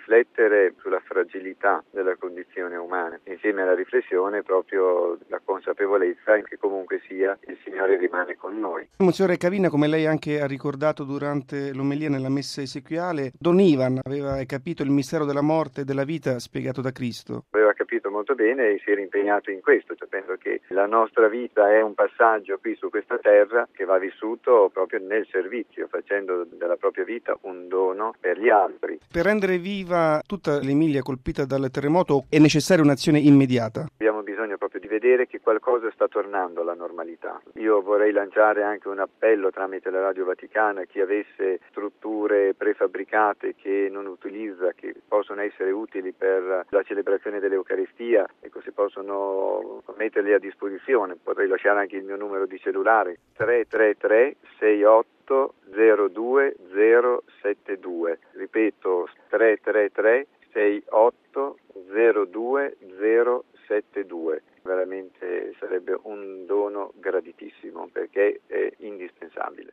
riflettere sulla fragilità della condizione umana, insieme alla riflessione proprio la consapevolezza che comunque sia il Signore rimane con noi. Monsignore Cavina, come lei anche ha ricordato durante l'omelia nella messa esequiale, Don Ivan aveva capito il mistero della morte e della vita spiegato da Cristo. Aveva capito molto bene e si era impegnato in questo, sapendo che la nostra vita è un passaggio qui su questa terra che va vissuto proprio nel servizio, facendo della propria vita un dono per gli altri. Per rendere viva tutta l'Emilia colpita dal terremoto è necessaria un'azione immediata. Abbiamo bisogno proprio di vedere che qualcosa sta tornando alla normalità. Io vorrei lanciare anche un appello tramite la Radio Vaticana a chi avesse strutture prefabbricate che non utilizza, che possono essere utili per la celebrazione dell'Eucaristia, ecco, se possono metterli a disposizione. Potrei lasciare anche il mio numero di cellulare 333 68 02 072, ripeto 333 68 02 072. Veramente sarebbe un dono graditissimo perché è indispensabile.